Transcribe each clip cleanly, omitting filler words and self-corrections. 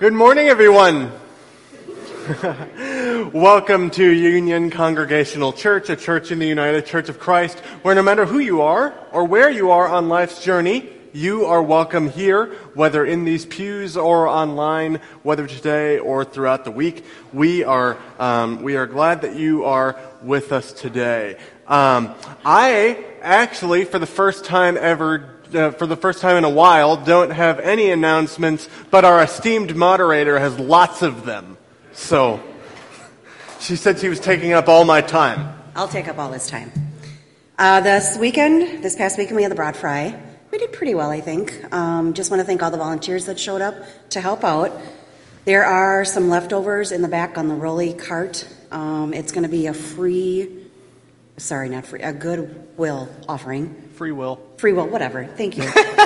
Good morning, everyone. Welcome to Union Congregational Church, a church in the United Church of Christ, where no matter who you are or where you are on life's journey, you are welcome here, whether in these pews or online, whether today or throughout the week. We are glad that you are with us today. I actually, for the first time in a while, don't have any announcements, but our esteemed moderator has lots of them. So, she said she was taking up all my time. I'll take up all this time. This past weekend, we had the Broad Fry. We did pretty well, I think. Just want to thank all the volunteers that showed up to help out. There are some leftovers in the back on the rolly cart. It's going to be a goodwill offering. Free will, whatever. Thank you.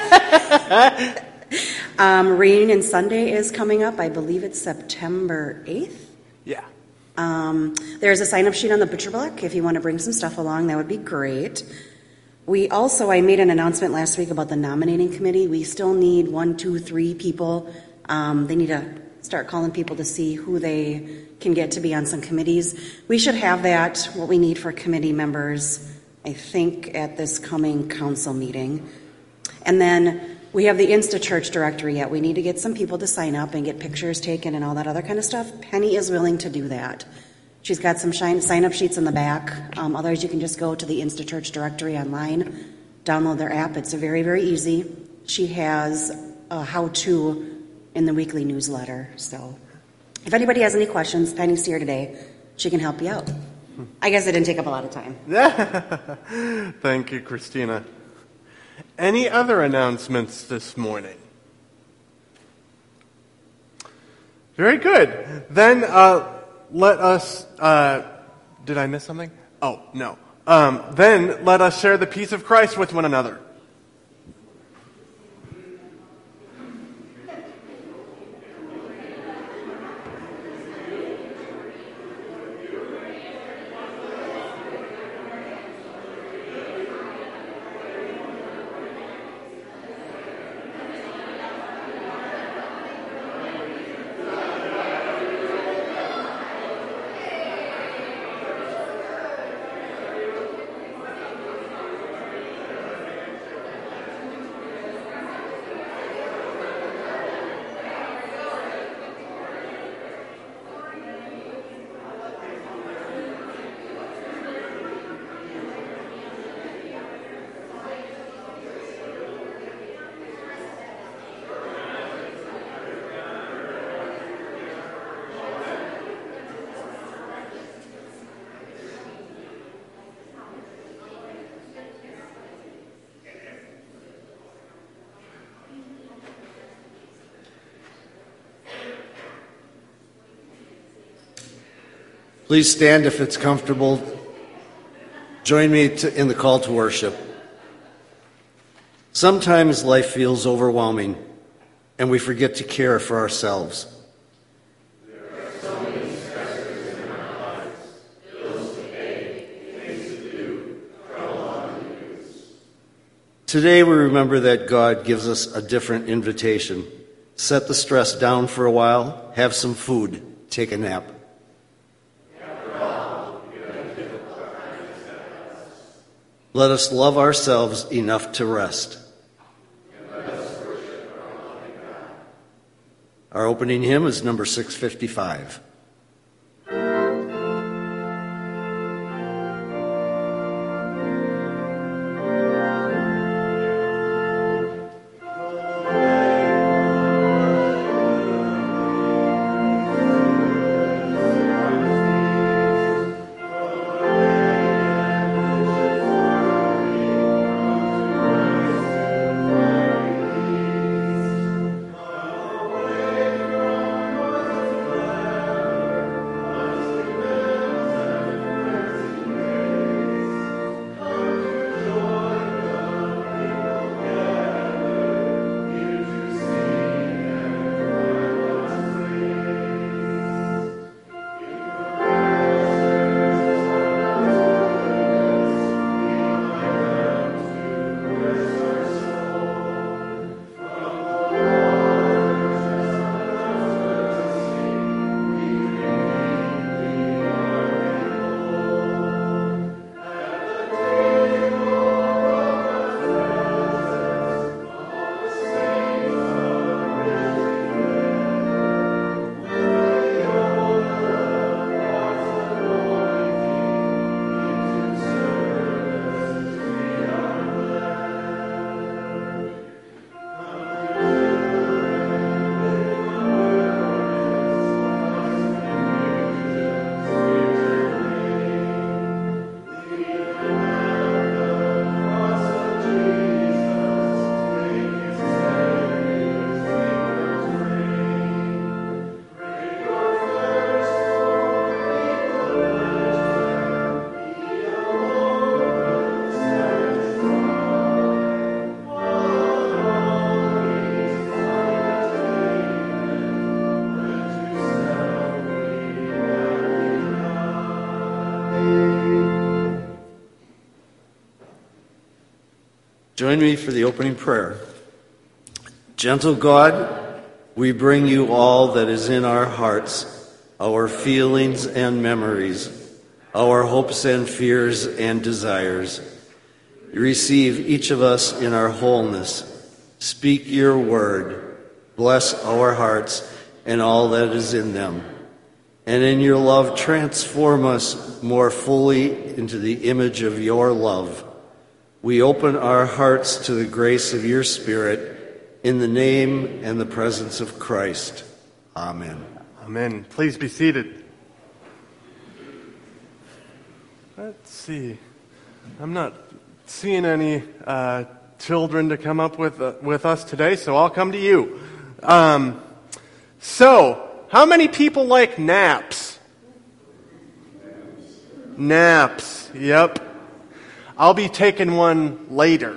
Reunion Sunday is coming up. I believe it's September 8th. Yeah. There's a sign-up sheet on the butcher block. If you want to bring some stuff along, that would be great. I made an announcement last week about the nominating committee. We still need 1, 2, 3 people. They need to start calling people to see who they can get to be on some committees. We should have what we need for committee members, I think, at this coming council meeting. And then we have the InstaChurch directory yet. We need to get some people to sign up and get pictures taken and all that other kind of stuff. Penny is willing to do that. She's got some sign-up sheets in the back. Otherwise, you can just go to the InstaChurch directory online, download their app. It's very, very easy. She has a how-to in the weekly newsletter. So if anybody has any questions, Penny's here today. She can help you out. I guess it didn't take up a lot of time. Thank you, Christina. Any other announcements this morning? Very good. Then let us... did I miss something? Oh, no. Then let us share the peace of Christ with one another. Please stand if it's comfortable. Join me in the call to worship. Sometimes life feels overwhelming, and we forget to care for ourselves. There are so many stressors in our lives, bills to pay, things to do, trouble on the news. Today we remember that God gives us a different invitation. Set the stress down for a while, have some food, take a nap. Let us love ourselves enough to rest. And let us worship our loving God. Our opening hymn is number 655. Join me for the opening prayer. Gentle God, we bring you all that is in our hearts, our feelings and memories, our hopes and fears and desires. Receive each of us in our wholeness. Speak your word. Bless our hearts and all that is in them. And in your love, transform us more fully into the image of your love. We open our hearts to the grace of your Spirit in the name and the presence of Christ. Amen. Amen. Please be seated. Let's see. I'm not seeing any children to come up with us today, so I'll come to you. So, how many people like naps? Naps, yep. I'll be taking one later.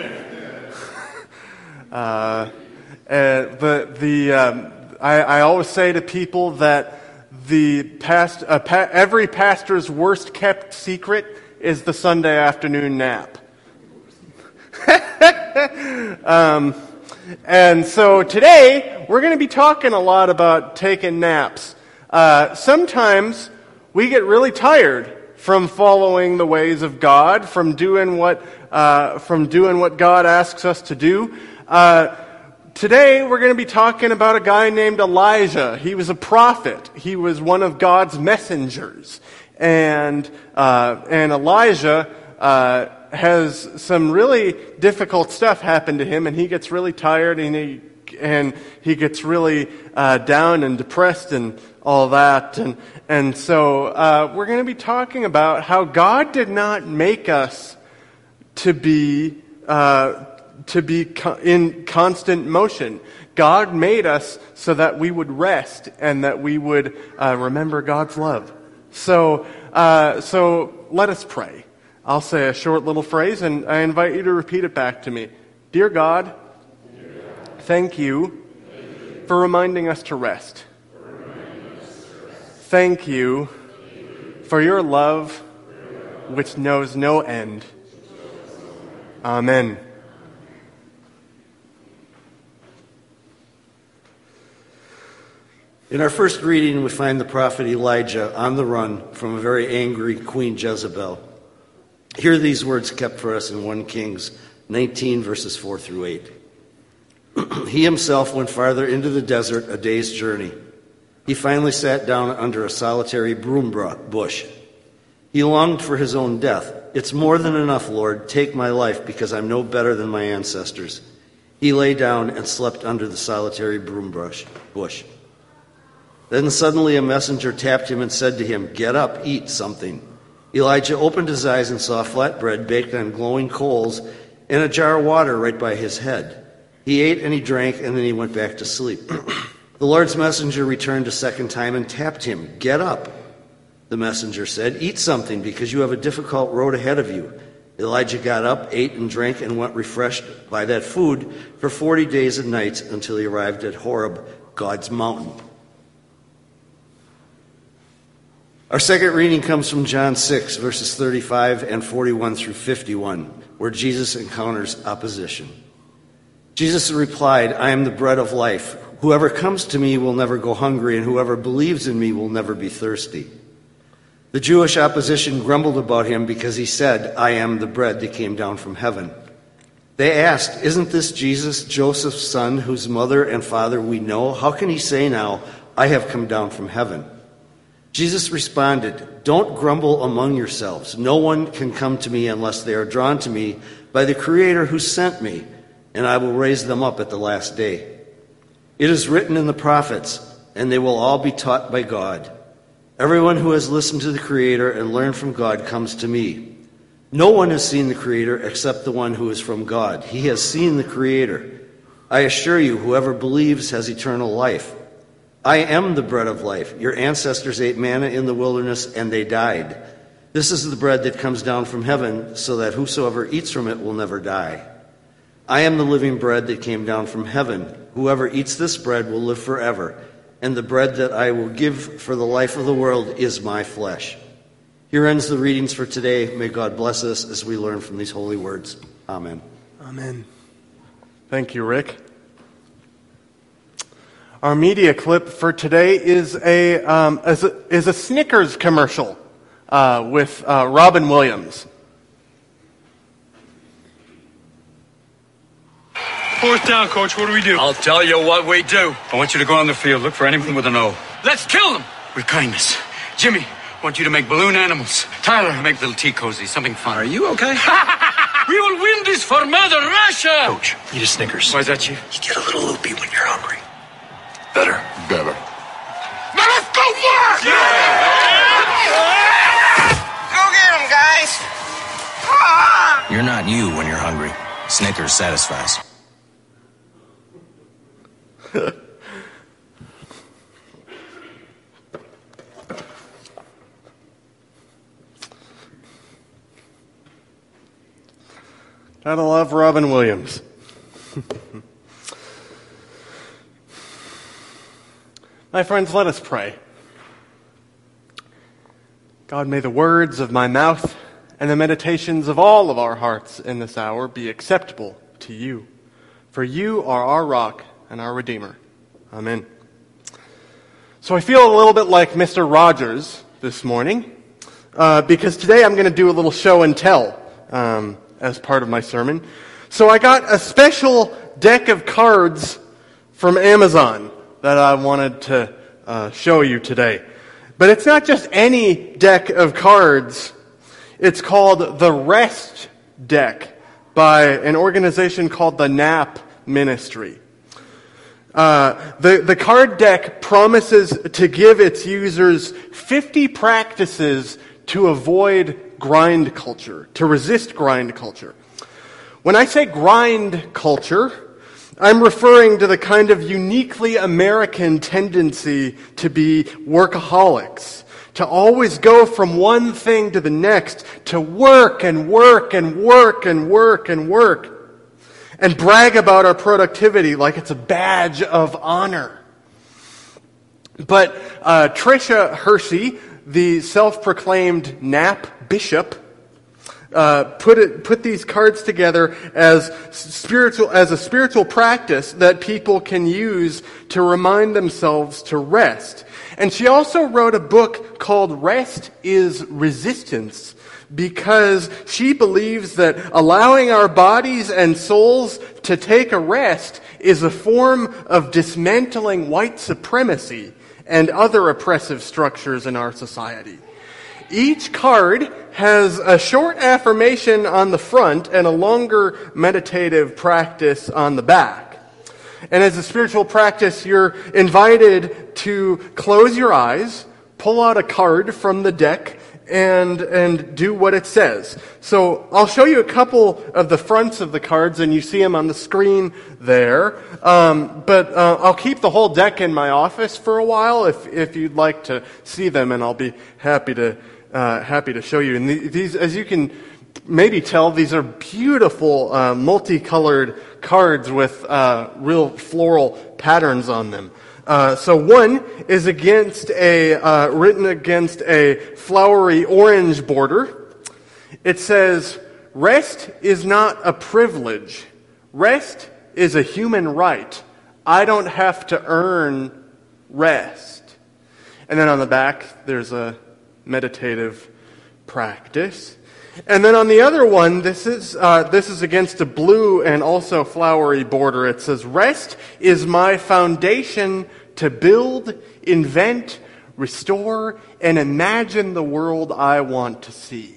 I always say to people that every pastor's worst kept secret is the Sunday afternoon nap. And so today we're going to be talking a lot about taking naps. Sometimes we get really tired from following the ways of God, from doing what God asks us to do. Today we're going to be talking about a guy named Elijah. He was a prophet. He was one of God's messengers, and Elijah has some really difficult stuff happen to him, and he gets really tired, and he gets really down and depressed and all that, and so we're going to be talking about how God did not make us to be in constant motion. God made us so that we would rest and that we would remember God's love. So let us pray. I'll say a short little phrase, and I invite you to repeat it back to me. Dear God, thank you for reminding us to rest. Thank you for your love, which knows no end. Amen. In our first reading, we find the prophet Elijah on the run from a very angry Queen Jezebel. Hear these words kept for us in 1 Kings 19, verses 4 through 8. He himself went farther into the desert, a day's journey. He finally sat down under a solitary broom bush. He longed for his own death. It's more than enough, Lord. Take my life, because I'm no better than my ancestors. He lay down and slept under the solitary broom bush. Then suddenly a messenger tapped him and said to him, "Get up, eat something." Elijah opened his eyes and saw flatbread baked on glowing coals and a jar of water right by his head. He ate and he drank, and then he went back to sleep. The Lord's messenger returned a second time and tapped him. "Get up," the messenger said. "Eat something, because you have a difficult road ahead of you." Elijah got up, ate and drank, and went refreshed by that food for 40 days and nights until he arrived at Horeb, God's mountain. Our second reading comes from John 6, verses 35 and 41 through 51, where Jesus encounters opposition. Jesus replied, "I am the bread of life. Whoever comes to me will never go hungry, and whoever believes in me will never be thirsty." The Jewish opposition grumbled about him because he said, "I am the bread that came down from heaven." They asked, "Isn't this Jesus, Joseph's son, whose mother and father we know? How can he say now, 'I have come down from heaven'?" Jesus responded, "Don't grumble among yourselves. No one can come to me unless they are drawn to me by the Creator who sent me, and I will raise them up at the last day. It is written in the prophets, and they will all be taught by God. Everyone who has listened to the Creator and learned from God comes to me. No one has seen the Creator except the one who is from God. He has seen the Creator. I assure you, whoever believes has eternal life. I am the bread of life. Your ancestors ate manna in the wilderness, and they died. This is the bread that comes down from heaven, so that whosoever eats from it will never die. I am the living bread that came down from heaven. Whoever eats this bread will live forever, and the bread that I will give for the life of the world is my flesh." Here ends the readings for today. May God bless us as we learn from these holy words. Amen. Amen. Thank you, Rick. Our media clip for today is a Snickers commercial with Robin Williams. Fourth down, Coach. What do we do? I'll tell you what we do. I want you to go on the field. Look for anything with an O. Let's kill them with kindness. Jimmy, I want you to make balloon animals. Tyler, make little tea cozies. Something fun. Are you okay? We will win this for Mother Russia. Coach, eat a Snickers. Why is that, Chief? You get a little loopy when you're hungry. Better. Now let's go work! Go get him, guys! You're not you when you're hungry. Snickers satisfies. Gotta love Robin Williams. My friends, let us pray. God, may the words of my mouth and the meditations of all of our hearts in this hour be acceptable to you. For you are our rock and our Redeemer. Amen. So I feel a little bit like Mr. Rogers this morning, because today I'm going to do a little show and tell as part of my sermon. So I got a special deck of cards from Amazon that I wanted to show you today. But it's not just any deck of cards. It's called the Rest Deck by an organization called the Nap Ministry. The card deck promises to give its users 50 practices to avoid grind culture, to resist grind culture. When I say grind culture, I'm referring to the kind of uniquely American tendency to be workaholics, to always go from one thing to the next, to work and work and work and work and work, and brag about our productivity like it's a badge of honor. But Tricia Hersey, the self-proclaimed nap bishop, put these cards together as a spiritual practice that people can use to remind themselves to rest. And she also wrote a book called Rest is Resistance, because she believes that allowing our bodies and souls to take a rest is a form of dismantling white supremacy and other oppressive structures in our society. Each card has a short affirmation on the front and a longer meditative practice on the back. And as a spiritual practice, you're invited to close your eyes, pull out a card from the deck, and do what it says. So I'll show you a couple of the fronts of the cards, and you see them on the screen there. But I'll keep the whole deck in my office for a while if you'd like to see them, and I'll be happy to show you. And these, as you can maybe tell, these are beautiful multicolored cards with real floral patterns on them. So one is written against a flowery orange border. It says, "Rest is not a privilege. Rest is a human right. I don't have to earn rest." And then on the back, there's a meditative practice. And then on the other one, this is against a blue and also flowery border. It says, "Rest is my foundation to build, invent, restore, and imagine the world I want to see."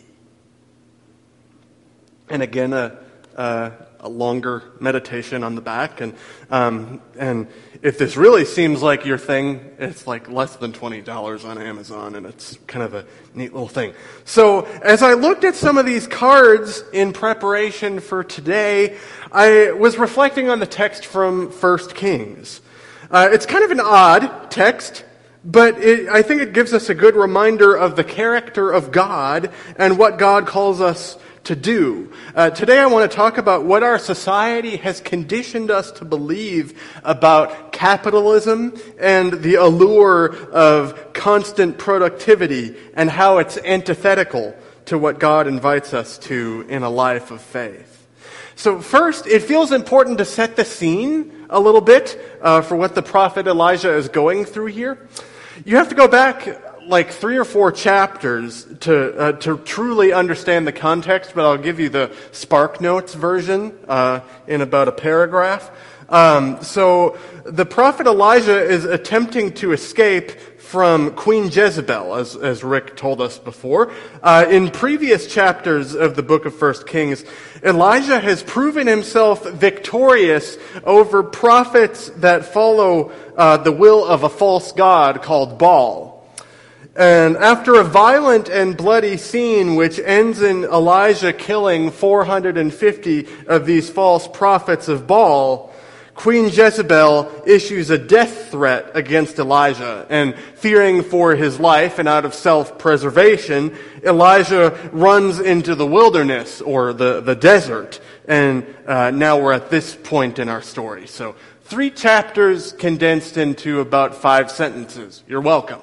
And again, a longer meditation on the back. And if this really seems like your thing, it's like less than $20 on Amazon, and it's kind of a neat little thing. So as I looked at some of these cards in preparation for today, I was reflecting on the text from 1 Kings. It's kind of an odd text, but I think it gives us a good reminder of the character of God and what God calls us to do. Today I want to talk about what our society has conditioned us to believe about capitalism and the allure of constant productivity and how it's antithetical to what God invites us to in a life of faith. So first, it feels important to set the scene a little bit for what the prophet Elijah is going through here. You have to go back like 3 or 4 chapters to truly understand the context, but I'll give you the Spark Notes version in about a paragraph. So the prophet Elijah is attempting to escape from Queen Jezebel, as Rick told us before. In previous chapters of the book of 1 Kings, Elijah has proven himself victorious over prophets that follow the will of a false god called Baal. And after a violent and bloody scene which ends in Elijah killing 450 of these false prophets of Baal, Queen Jezebel issues a death threat against Elijah, and fearing for his life and out of self-preservation, Elijah runs into the wilderness, or the desert, and now we're at this point in our story. So 3 chapters condensed into about 5 sentences. You're welcome.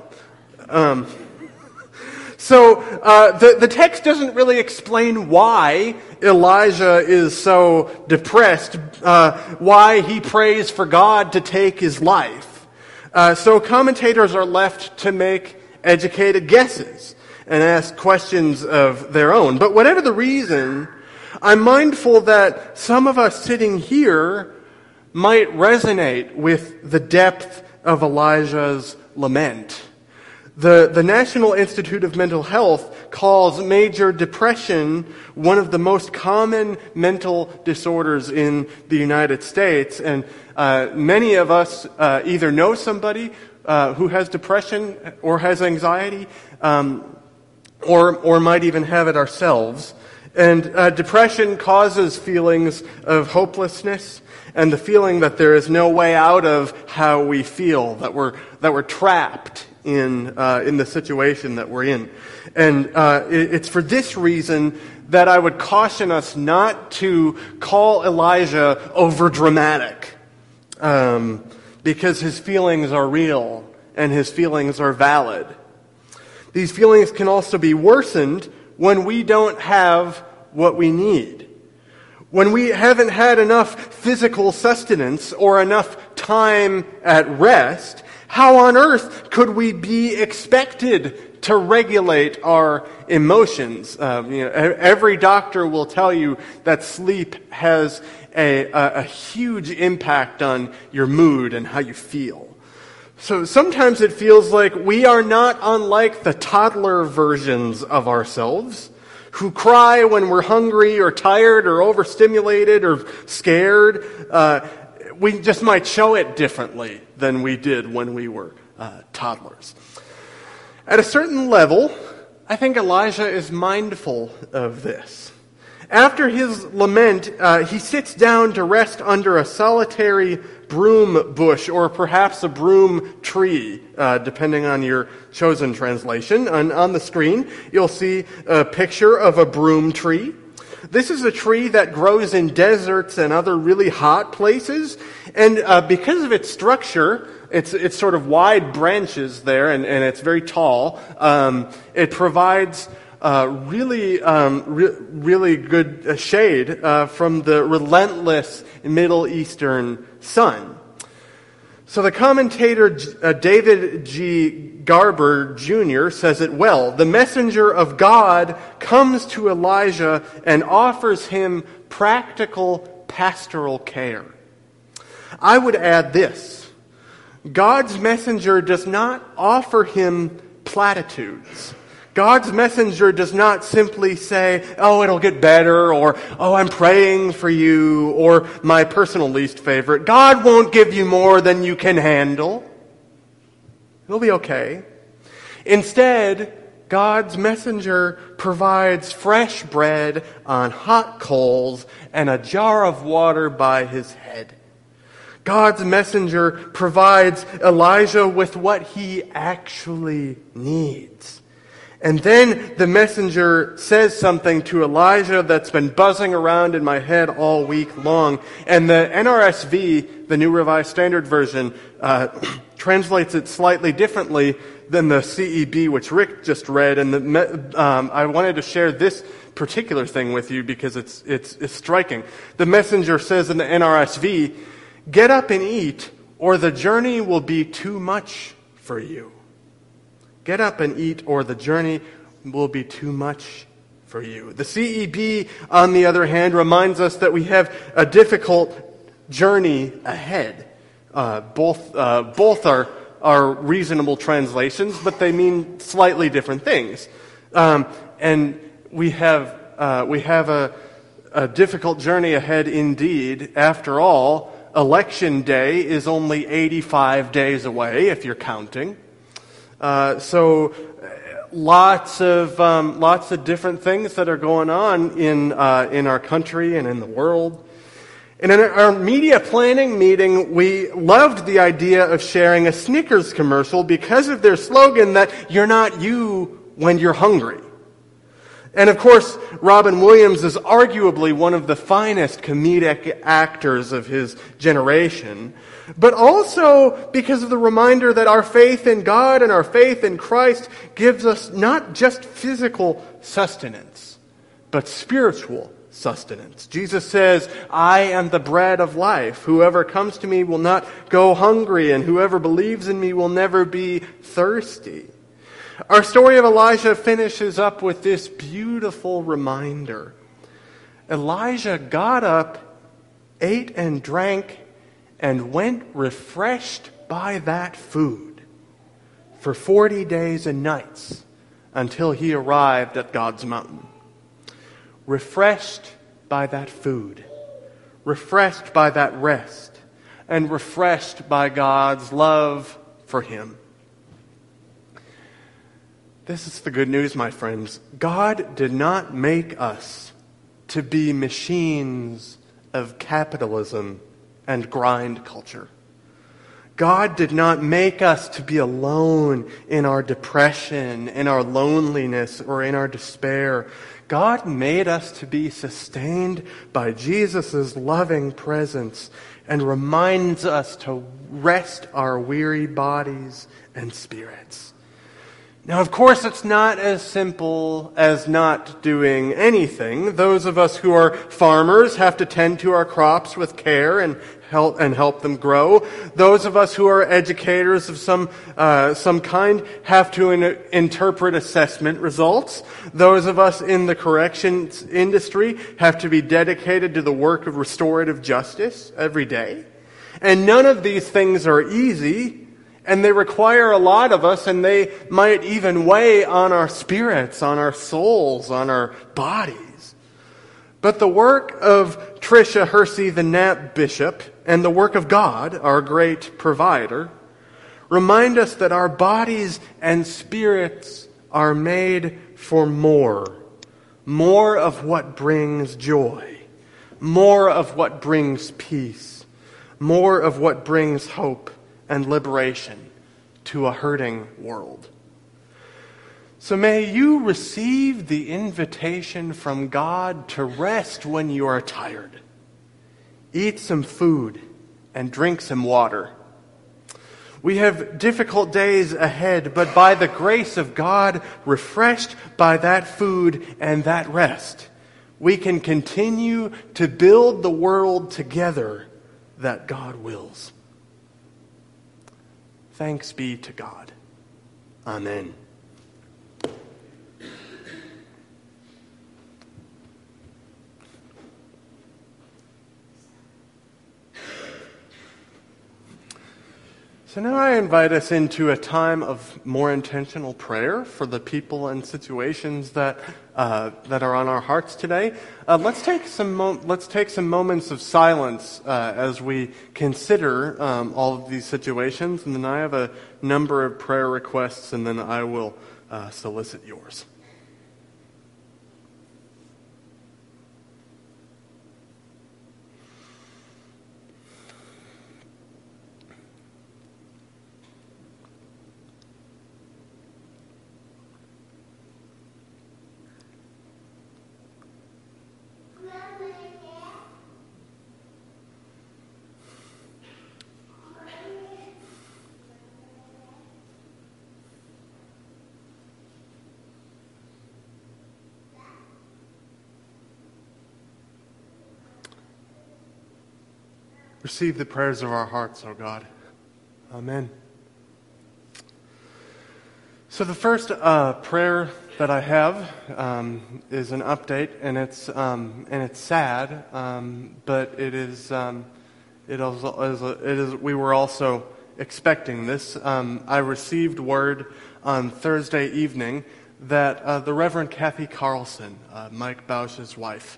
So the text doesn't really explain why Elijah is so depressed, why he prays for God to take his life. So commentators are left to make educated guesses and ask questions of their own. But whatever the reason, I'm mindful that some of us sitting here might resonate with the depth of Elijah's lament. The National Institute of Mental Health calls major depression one of the most common mental disorders in the United States. And many of us either know somebody who has depression or has anxiety, or might even have it ourselves. And depression causes feelings of hopelessness and the feeling that there is no way out of how we feel, that we're trapped in the situation that we're in. And it's for this reason that I would caution us not to call Elijah overdramatic, because his feelings are real and his feelings are valid. These feelings can also be worsened when we don't have what we need. When we haven't had enough physical sustenance or enough time at rest, how on earth could we be expected to regulate our emotions? Every doctor will tell you that sleep has a huge impact on your mood and how you feel. So sometimes it feels like we are not unlike the toddler versions of ourselves who cry when we're hungry or tired or overstimulated or scared. We just might show it differently than we did when we were toddlers. At a certain level, I think Elijah is mindful of this. After his lament, he sits down to rest under a solitary broom bush, or perhaps a broom tree, depending on your chosen translation. On the screen, you'll see a picture of a broom tree. This is a tree that grows in deserts and other really hot places, and because of its structure, it's sort of wide branches there, and it's very tall. It provides really good shade from the relentless Middle Eastern sun. So the commentator David G. Garber Jr. says it well. The messenger of God comes to Elijah and offers him practical pastoral care. I would add this. God's messenger does not offer him platitudes. God's messenger does not simply say, oh, it'll get better, or, oh, I'm praying for you, or my personal least favorite, God won't give you more than you can handle. It'll be okay. Instead, God's messenger provides fresh bread on hot coals and a jar of water by his head. God's messenger provides Elijah with what he actually needs. And then the messenger says something to Elijah that's been buzzing around in my head all week long. And the NRSV, the New Revised Standard Version, translates it slightly differently than the CEB, which Rick just read. And I wanted to share this particular thing with you because it's striking. The Messenger says in the NRSV, "Get up and eat, or the journey will be too much for you." Get up and eat, or the journey will be too much for you. The CEB, on the other hand, reminds us that we have a difficult journey ahead. Both are reasonable translations, but they mean slightly different things. And we have a difficult journey ahead indeed. After all, Election Day is only 85 days away, if you're counting. So lots of different things that are going on in our country and in the world. And in our media planning meeting, we loved the idea of sharing a Snickers commercial because of their slogan that "You're not you when you're hungry." And of course, Robin Williams is arguably one of the finest comedic actors of his generation, but also because of the reminder that our faith in God and our faith in Christ gives us not just physical sustenance, but spiritual sustenance. Jesus says, "I am the bread of life. Whoever comes to me will not go hungry, and whoever believes in me will never be thirsty." Our story of Elijah finishes up with this beautiful reminder. Elijah got up, ate and drank, and went refreshed by that food for 40 days and nights until he arrived at God's mountain. Refreshed by that food, refreshed by that rest, and refreshed by God's love for him. This is the good news, my friends. God did not make us to be machines of capitalism and grind culture. God did not make us to be alone in our depression, in our loneliness, or in our despair. God made us to be sustained by Jesus' loving presence and reminds us to rest our weary bodies and spirits. Now, of course, it's not as simple as not doing anything. Those of us who are farmers have to tend to our crops with care and help them grow. Those of us who are educators of some kind have to interpret assessment results. Those of us in the corrections industry have to be dedicated to the work of restorative justice every day. And none of these things are easy, and they require a lot of us, and they might even weigh on our spirits, on our souls, on our bodies. But the work of Tricia Hersey, the Knapp Bishop, and the work of God, our great provider, remind us that our bodies and spirits are made for more. More of what brings joy. More of what brings peace. More of what brings hope and liberation to a hurting world. So may you receive the invitation from God to rest when you are tired. Eat some food and drink some water. We have difficult days ahead, but by the grace of God, refreshed by that food and that rest, we can continue to build the world together that God wills. Thanks be to God. Amen. So now I invite us into a time of more intentional prayer for the people and situations that are on our hearts today. Let's take some moments of silence as we consider all of these situations, and then I have a number of prayer requests, and then I will solicit yours. Receive the prayers of our hearts, O God. Amen. So the first prayer that I have is an update, and it's sad, but it is we were also expecting this. I received word on Thursday evening that the Reverend Kathy Carlson, Mike Bausch's wife,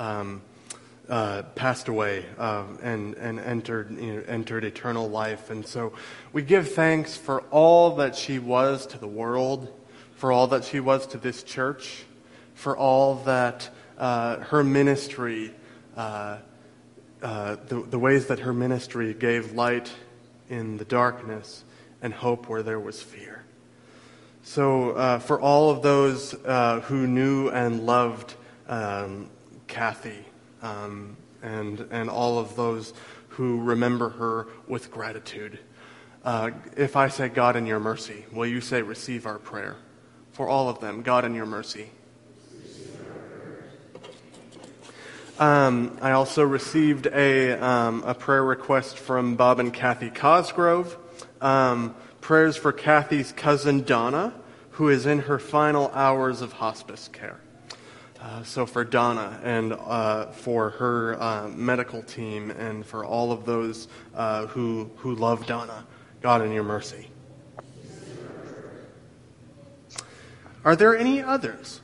passed away and entered eternal life. And so we give thanks for all that she was to the world, for all that she was to this church, for all that her ministry, the ways that her ministry gave light in the darkness and hope where there was fear. So for all of those who knew and loved Kathy, and all of those who remember her with gratitude, if I say, God in your mercy, will you say, receive our prayer? For all of them, God in your mercy. I also received a prayer request from Bob and Kathy Cosgrove. Prayers for Kathy's cousin Donna, who is in her final hours of hospice care. So for Donna and for her medical team and for all of those who love Donna, God in your mercy. Are there any others?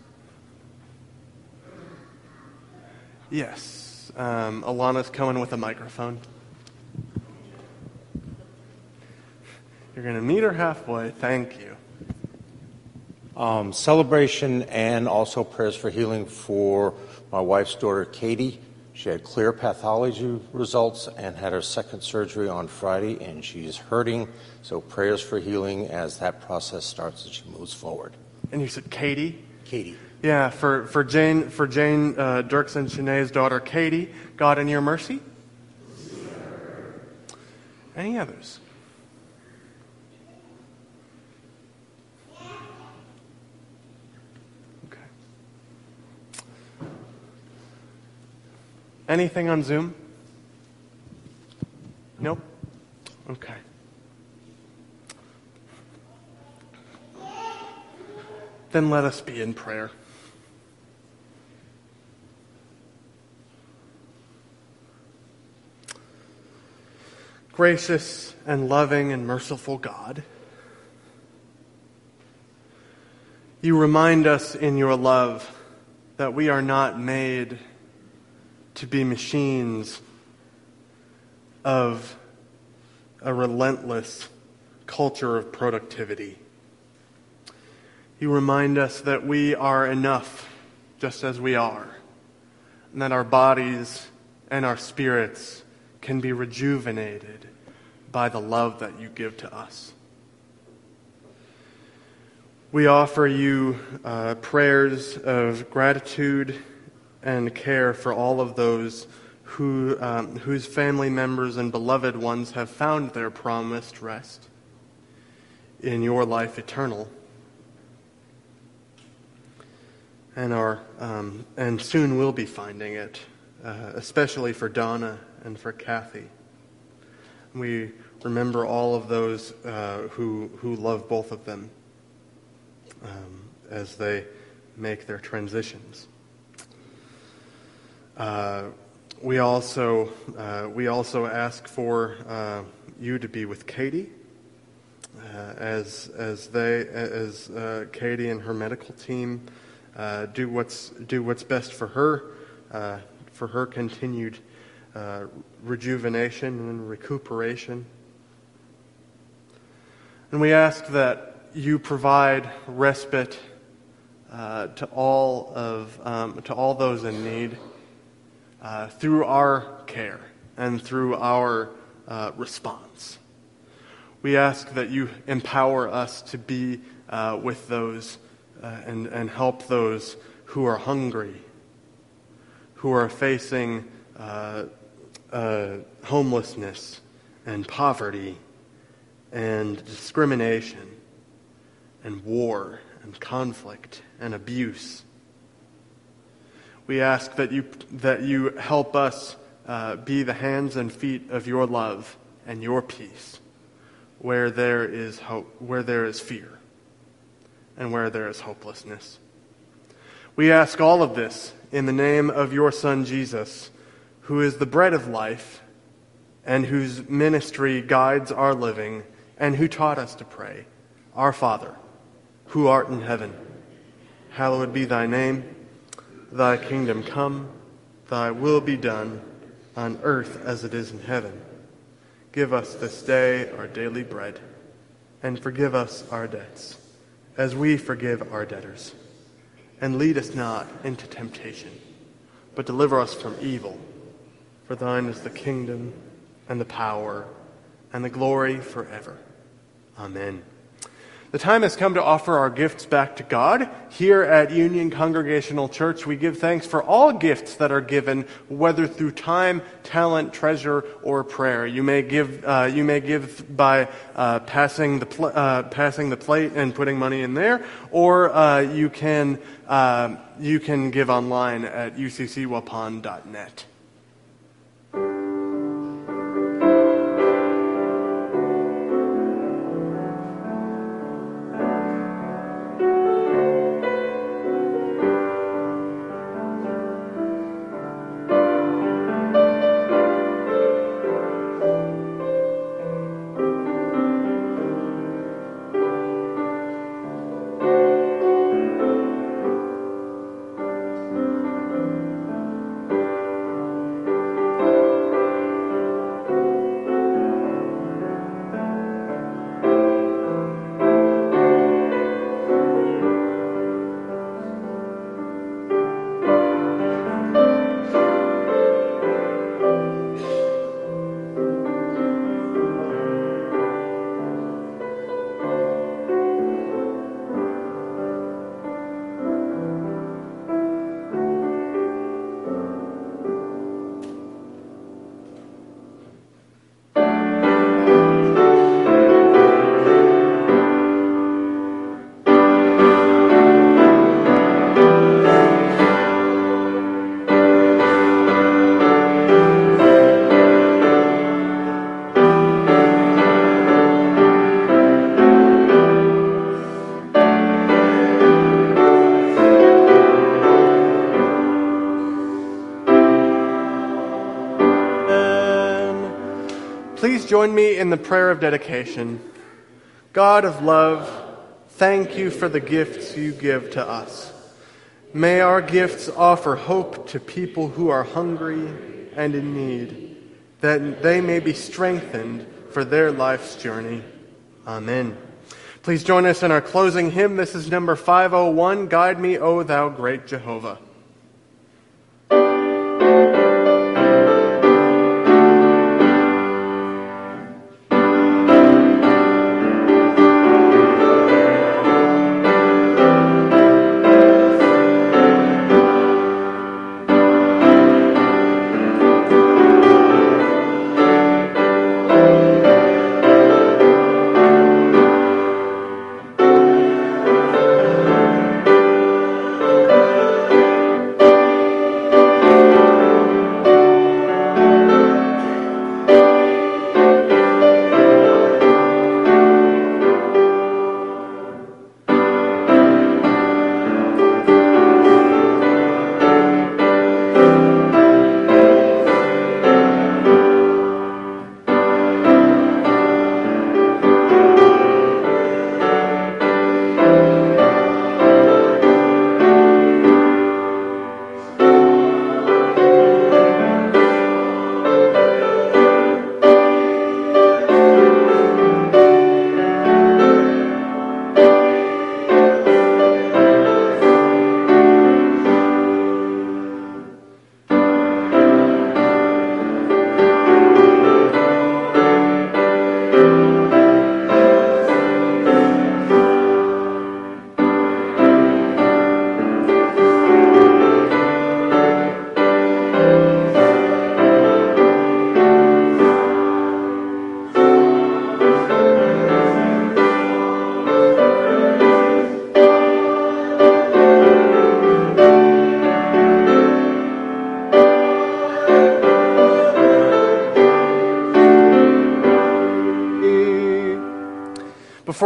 Yes. Alana's coming with a microphone. You're going to meet her halfway. Thank you. Celebration and also prayers for healing for my wife's daughter, Katie. She had clear pathology results and had her second surgery on Friday, and she's hurting. So prayers for healing as that process starts and she moves forward. And you said Katie? Katie. Yeah, for Jane Dirks and Shanae's daughter, Katie. God in your mercy. Any others? Anything on Zoom? Nope? Okay. Then let us be in prayer. Gracious and loving and merciful God, you remind us in your love that we are not made to be machines of a relentless culture of productivity. You remind us that we are enough just as we are, and that our bodies and our spirits can be rejuvenated by the love that you give to us. We offer you prayers of gratitude and care for all of those whose family members and beloved ones have found their promised rest in your life eternal, and soon will be finding it, especially for Donna and for Kathy. We remember all of those who love both of them as they make their transitions. We also ask for you to be with Katie as Katie and her medical team do what's best for her continued rejuvenation and recuperation. And we ask that you provide respite to all those in need. Through our care and through our response. We ask that you empower us to be with those and help those who are hungry, who are facing homelessness and poverty and discrimination and war and conflict and abuse. We ask that you help us be the hands and feet of your love and your peace where there is hope, where there is fear, and where there is hopelessness. We ask all of this in the name of your Son, Jesus, who is the bread of life and whose ministry guides our living and who taught us to pray, Our Father, who art in heaven, hallowed be thy name. Thy kingdom come, thy will be done, on earth as it is in heaven. Give us this day our daily bread, and forgive us our debts, as we forgive our debtors. And lead us not into temptation, but deliver us from evil. For thine is the kingdom, and the power, and the glory forever. Amen. The time has come to offer our gifts back to God. Here at Union Congregational Church, we give thanks for all gifts that are given, whether through time, talent, treasure, or prayer. You may give by passing the plate and putting money in there, or you can give online at uccwaupun.net. Please join me in the prayer of dedication. God of love, thank you for the gifts you give to us. May our gifts offer hope to people who are hungry and in need, that they may be strengthened for their life's journey. Amen. Please join us in our closing hymn. This is number 501, Guide Me, O Thou Great Jehovah.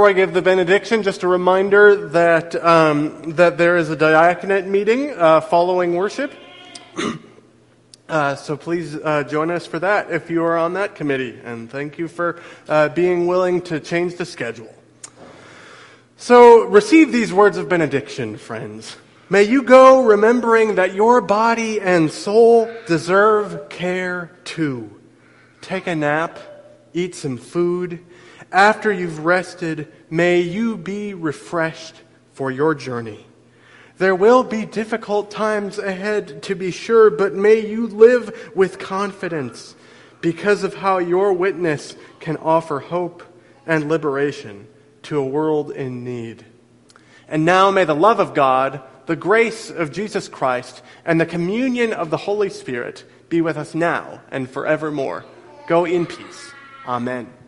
before I give the benediction, just a reminder that that there is a diaconate meeting following worship. So please join us for that if you are on that committee. And thank you for being willing to change the schedule. So receive these words of benediction, friends. May you go remembering that your body and soul deserve care too. Take a nap, eat some food. After you've rested, may you be refreshed for your journey. There will be difficult times ahead, to be sure, but may you live with confidence because of how your witness can offer hope and liberation to a world in need. And now may the love of God, the grace of Jesus Christ, and the communion of the Holy Spirit be with us now and forevermore. Go in peace. Amen.